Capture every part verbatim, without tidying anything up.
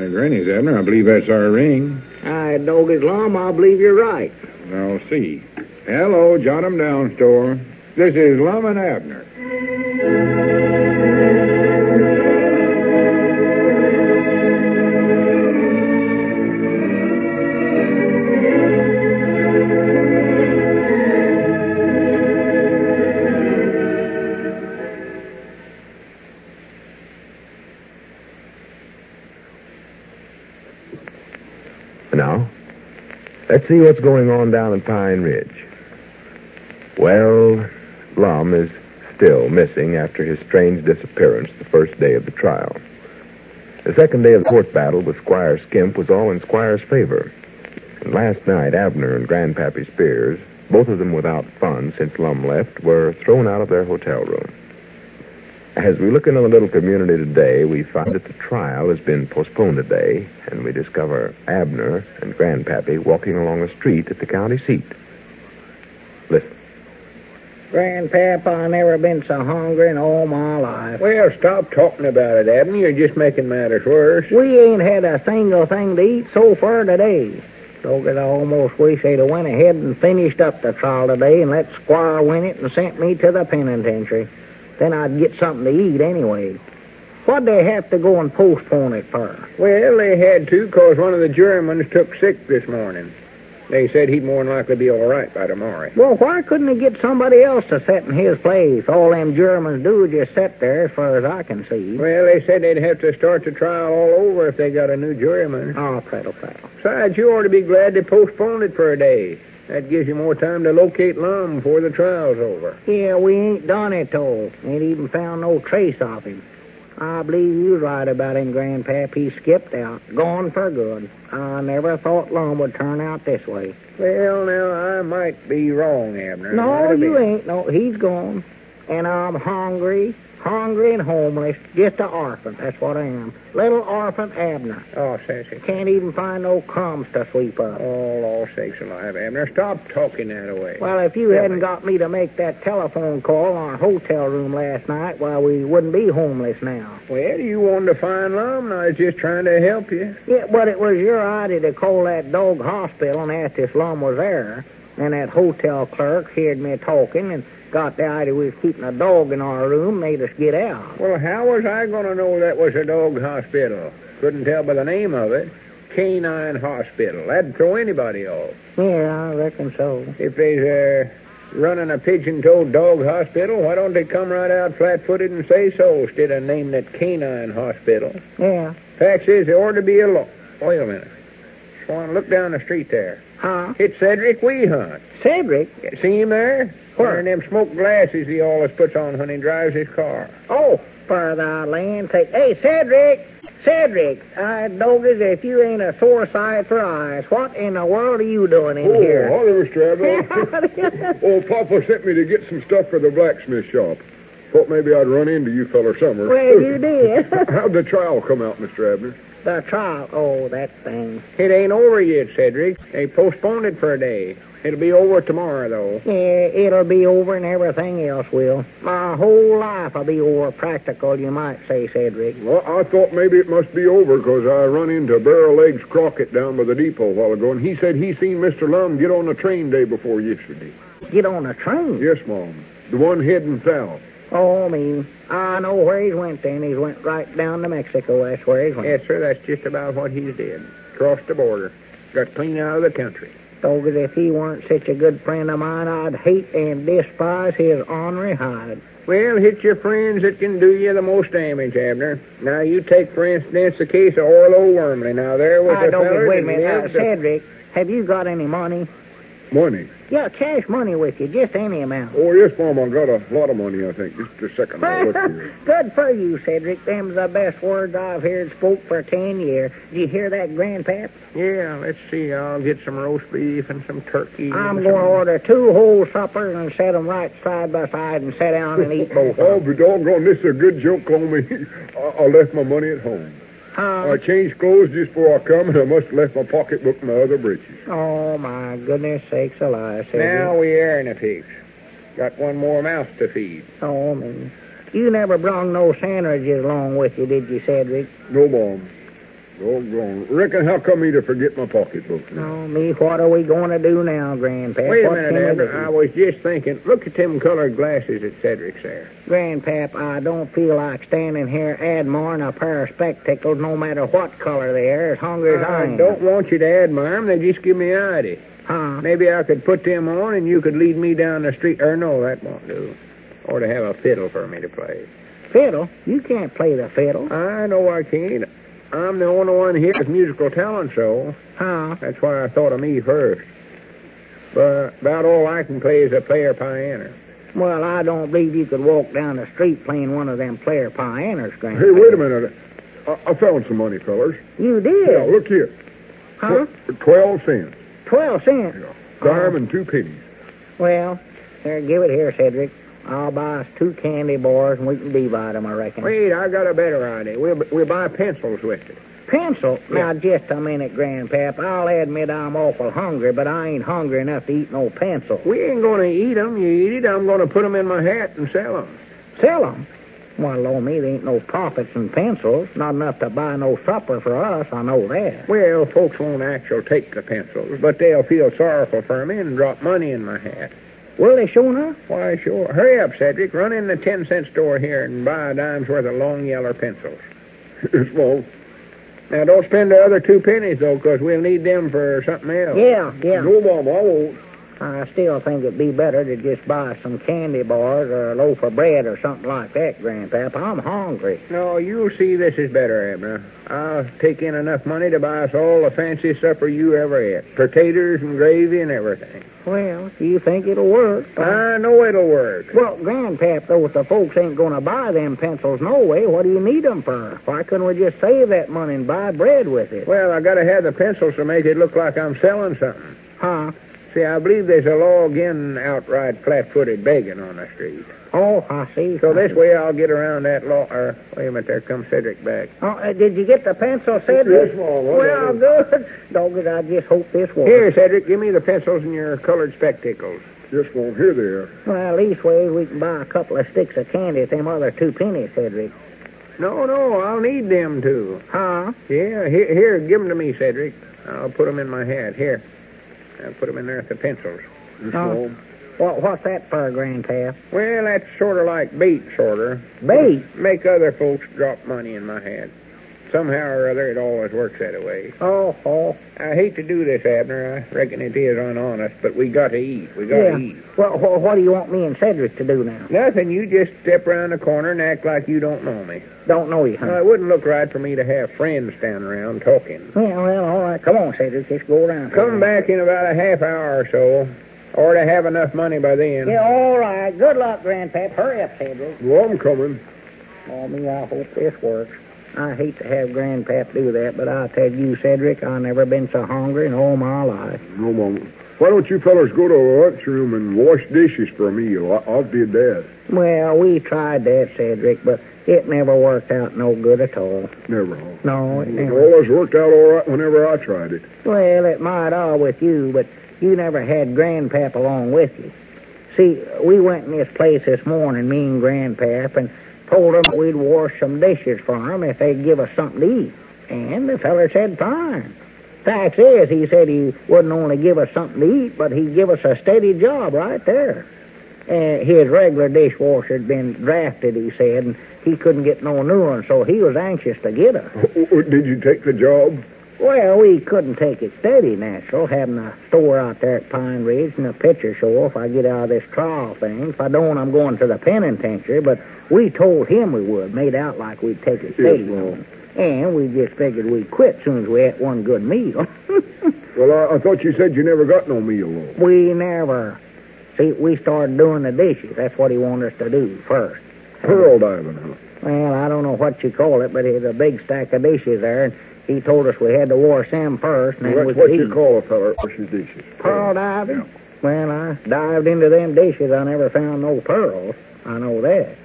Uh, Granny's, Abner. I believe that's our ring. I dog his lum. I believe you're right. I'll see. Hello, jot 'em down, store. This is Lum and Abner. Now, let's see what's going on down at Pine Ridge. Well, Lum is still missing after his strange disappearance the first day of the trial. The second day of the court battle with Squire Skimp was all in Squire's favor. And last night, Abner and Grandpappy Spears, both of them without funds since Lum left, were thrown out of their hotel room. As we look into the little community today, we find that the trial has been postponed a day, and we discover Abner and Grandpappy walking along the street at the county seat. Listen. Grandpap, I never been so hungry in all my life. Well, stop talking about it, Abner. You're just making matters worse. We ain't had a single thing to eat so far today. So that I almost wish they'd have went ahead and finished up the trial today and let Squire win it and sent me to the penitentiary. Then I'd get something to eat anyway. What'd they have to go and postpone it for? Well, they had to, 'cause one of the jurymen took sick this morning. They said he'd more than likely be all right by tomorrow. Well, why couldn't they get somebody else to sit in his place? All them jurymen do is just sit there, as far as I can see. Well, they said they'd have to start the trial all over if they got a new juryman. Oh, prattle, prattle. Besides, you ought to be glad they postponed it for a day. That gives you more time to locate Lum before the trial's over. Yeah, we ain't done it, though. Ain't even found no trace of him. I believe you're right about him, Grandpap. He skipped out. Gone for good. I never thought Lum would turn out this way. Well, now, I might be wrong, Abner. No, you ain't. No, he's gone. And I'm hungry, hungry and homeless. Just a orphan. That's what I am. Little orphan Abner. Oh, sassy. Can't even find no crumbs to sweep up. Oh, Lord sakes alive, Abner. Stop talking that way. Well, if you Tell hadn't me. got me to make that telephone call on our hotel room last night, well, we wouldn't be homeless now. Well, you wanted to find Lum, and I was just trying to help you. Yeah, but it was your idea to call that dog hospital and ask if Lum was there. And that hotel clerk heard me talking and got the idea we was keeping a dog in our room, made us get out. Well, how was I going to know that was a dog hospital? Couldn't tell by the name of it. Canine Hospital. That'd throw anybody off. Yeah, I reckon so. If they's uh, running a pigeon-toed dog hospital, why don't they come right out flat-footed and say so instead of naming it Canine Hospital? Yeah. Fact is, there ought to be a law. Wait a minute. Swan, look down the street there. Huh? It's Cedric Weehunt. Cedric? See him there? Where? Wearing them smoke glasses he always puts on when he drives his car. Oh, for the land sake. Hey, Cedric! Cedric! I doggies, if you ain't a sore sight for eyes, what in the world are you doing in Oh, here? howdy, Mister Abner. Oh, Papa sent me to get some stuff for the blacksmith shop. Thought maybe I'd run into you feller somewhere. Well, you did. How'd the trial come out, Mister Abner? The trial. Oh, that thing. It ain't over yet, Cedric. They postponed it for a day. It'll be over tomorrow, though. Yeah, it'll be over and everything else will. My whole life will be over practical, you might say, Cedric. Well, I thought maybe it must be over because I run into Barrel Legs Crockett down by the depot a while ago, and he said he seen Mister Lum get on the train day before yesterday. Get on a train? Yes, Mom. The one heading south. Oh, me. I know where he's went then. He's went right down to Mexico. That's where he's went. Yes, sir, that's just about what he's did. Crossed the border. Got clean out of the country. So that if he weren't such a good friend of mine, I'd hate and despise his ornery hide. Well, it's your friends that can do you the most damage, Abner. Now, you take, for instance, the case of Orlo Wormley. Now, there was I a don't feller get, wait a that minute. Uh, lived a- Cedric, have you got any money? Money. Yeah, cash money with you, just any amount. Oh, yes, Mom. I got a lot of money, I think. Just a second. I'll look here. Good for you, Cedric. Them's the best words I've heard spoke for ten years. Did you hear that, Grandpap? Yeah, let's see. I'll get some roast beef and some turkey. I'm and going to some- order two whole suppers and set 'em right side by side and sit down and eat both Oh, of 'em. but doggone, this is a good joke on me. I, I left my money at home. Huh? I changed clothes just before I come, and I must have left my pocketbook in my other breeches. Oh, my goodness sakes alive, Cedric. Now we are in a fix. Got one more mouth to feed. Oh, man. You never brung no sandwiches along with you, did you, Cedric? No, Mom. Doggone. Reckon how come me to forget my pocketbook now? Oh, me, what are we going to do now, Grandpap? Wait a What minute, can we Abner. do? I was just thinking, look at them colored glasses that Cedric's there. Grandpap, I don't feel like standing here admiring a pair of spectacles, no matter what color they are, as hungry as I I am. don't want you to admire them. They just give me an idea. Huh? Maybe I could put them on and you could lead me down the street. Or no, that won't do. Or to have a fiddle for me to play. Fiddle? You can't play the fiddle. I know I can't. I'm the only one here with musical talent, so Huh? that's why I thought of me first. But about all I can play is a player piano. Well, I don't believe you could walk down the street playing one of them player pianos, Grandpap. Hey, wait a minute. I, I found some money, fellers. You did? Yeah, look here. Huh? Tw- Twelve cents. Twelve cents. Yeah. Dime and two pennies. Well, here, give it here, Cedric. I'll buy us two candy bars and we can divide them, I reckon. Wait, I got a better idea. We'll, we'll buy pencils with it. Pencil? Yeah. Now, just a minute, Grandpap. I'll admit I'm awful hungry, but I ain't hungry enough to eat no pencil. We ain't going to eat 'em. You eat it, I'm going to put 'em in my hat and sell 'em. Sell 'em? Well, Lord me, there ain't no profits in pencils. Not enough to buy no supper for us, I know that. Well, folks won't actually take the pencils, but they'll feel sorrowful for me and drop money in my hat. Will they sure enough? Why, sure. Hurry up, Cedric. Run in the ten-cent store here and buy a dime's worth of long yellow pencils. Yes, Mom. Now, don't spend the other two pennies, though, 'cause we'll need them for something else. Yeah, yeah. No, Mom, I won't. I still think it'd be better to just buy some candy bars or a loaf of bread or something like that, Grandpap. I'm hungry. No, you'll see this is better, Abner. I'll take in enough money to buy us all the fanciest supper you ever ate. Potatoes and gravy and everything. Well, you think it'll work? I know it'll work. Well, Grandpap, though, if the folks ain't going to buy them pencils no way, what do you need them for? Why couldn't we just save that money and buy bread with it? Well, I got to have the pencils to make it look like I'm selling something. Huh? See, I believe there's a law against outright flat-footed begging on the street. Oh, I see. So I this see. way I'll get around that law. Or, wait a minute, there comes Cedric back. Oh, uh, did you get the pencil, Cedric? Yes, Mom. I Well, got good. Doggone, I just hope this works. Here, Cedric, give me the pencils and your colored spectacles. Yes, Mom. Here they are. Well, leastways, we can buy a couple of sticks of candy at them other two pennies, Cedric. No, no, I'll need them too. Huh? Yeah, here, here, give them to me, Cedric. I'll put them in my hat. Here. I'll put them in there with the pencils. Yes, Oh. Mom. What, what's that for, Grandpap? Well, that's sort of like bait, sorter. Bait? Make other folks drop money in my hat. Somehow or other, it always works that way. Oh, oh. I hate to do this, Abner. I reckon it is unhonest, but we got to eat. We got Yeah. to eat. Well, wh- what do you want me and Cedric to do now? Nothing. You just step around the corner and act like you don't know me. Don't know you, Now, huh? it wouldn't look right for me to have friends standing around talking. Well, well, all right. Come on, Cedric. Let's go around. Come back in about a half hour or so, or to have enough money by then. Yeah, all right. Good luck, Grandpap. Hurry up, Cedric. Well, I'm coming. Oh, me, I hope this works. I hate to have Grandpap do that, but I tell you, Cedric, I've never been so hungry in all my life. No, Mom. Why don't you fellas go to the lunchroom and wash dishes for a meal? I, I did that. Well, we tried that, Cedric, but it never worked out no good at all. Never. Huh? No, it It never. always worked out all right whenever I tried it. Well, it might all with you, but you never had Grandpap along with you. See, we went in this place this morning, me and Grandpap, and told them we'd wash some dishes for them if they'd give us something to eat. And the feller said fine. Fact is, he said he wouldn't only give us something to eat, but he'd give us a steady job right there. Uh, his regular dishwasher had been drafted, he said, and he couldn't get no new one, so he was anxious to get us. Oh, did you take the job? Well, we couldn't take it steady, natural, having a store out there at Pine Ridge and a picture show if I get out of this trial thing. If I don't, I'm going to the penitentiary, but we told him we would, made out like we'd take it steady. Yes, Mom. And we just figured we'd quit as soon as we ate one good meal. Well, I, I thought you said you never got no meal, though. We never. See, we started doing the dishes. That's what he wanted us to do first. Pearl diving, huh? Well, I don't know what you call it, but there's a big stack of dishes there, and he told us we had to wash them first, and then Well, we that's could what eat. you call a fella washing dishes. Pearl diving? Yeah. Well, I dived into them dishes. I never found no pearls. I know that.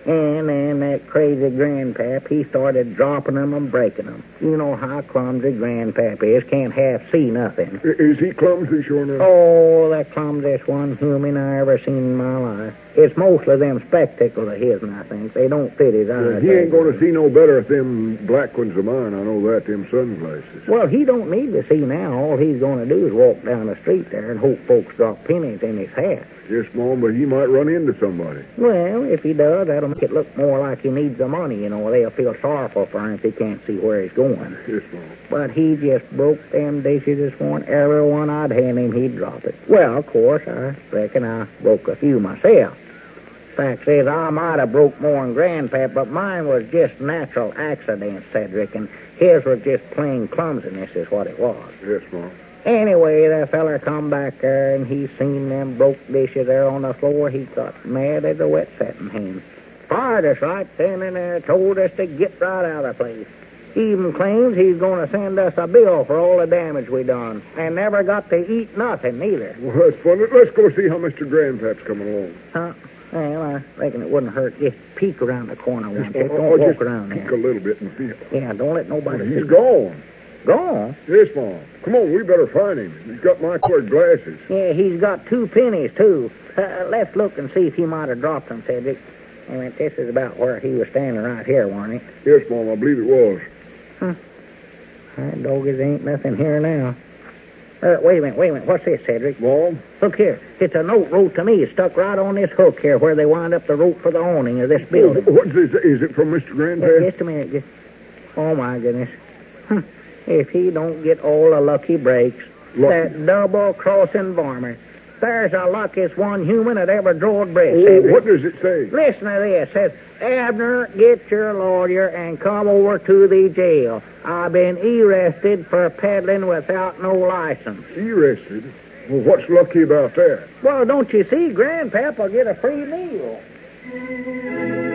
And then that crazy grandpap, he started dropping them and breaking them. You know how clumsy grandpap is. Can't half see nothing. I- Is he clumsy, sure enough? Oh, the clumsiest one human I ever seen in my life. It's mostly them spectacles of his, I think. They don't fit his Well, eyes. he ain't going to see no better at them black ones of mine. I know that, them sunglasses. Well, he don't need to see now. All he's going to do is walk down the street there and hope folks drop pennies in his hat. Yes, Mom, but he might run into somebody. Well, if he does, that'll make it look more like he needs the money, you know. They'll feel sorrowful for him if he can't see where he's going. Yes, Mom. But he just broke them dishes this morning. Every one I'd hand him, he'd drop it. Well, of course, I reckon I broke a few myself. Fact is, I might have broke more than Grandpap, but mine was just natural accident, Cedric, and his was just plain clumsiness is what it was. Yes, Mom. Anyway, that feller come back there, and he seen them broke dishes there on the floor. He got mad as a wet setting hen. Fired us right then and there, told us to get right out of the place. He even claims he's going to send us a bill for all the damage we done, and never got to eat nothing, neither. Well, that's funny. Let's go see how Mister Grandpap's coming along. Huh? Well, I reckon it wouldn't hurt. Just peek around the corner one Just, bit. oh, Don't walk just around peek there. a little bit and feel. Yeah, don't let nobody He's see. gone. Gone? Yes, Mom. Come on, we better find him. He's got my colored glasses. Yeah, he's got two pennies, too. Uh, let's look and see if he might have dropped them, Cedric. I mean, this is about where he was standing right here, wasn't it? Yes, Mom, I believe it was. Huh. That doggies ain't nothing here now. Uh, wait a minute, wait a minute. What's this, Cedric? Mom? Look here. It's a note wrote to me. It's stuck right on this hook here where they wind up the rope for the awning of this building. What's this? Is it from Mister Uh, Grandpap? just a minute. Just... Oh, my goodness. Huh. If he don't get all the lucky breaks, Lucky. that double-crossing varmint. There's the luckiest one human that ever drove bread, Oh, Cedric. what does it say? Listen to this. It says, Abner, get your lawyer and come over to the jail. I've been arrested for peddling without no license. Arrested? Well, what's lucky about that? Well, don't you see? Grandpap will get a free meal.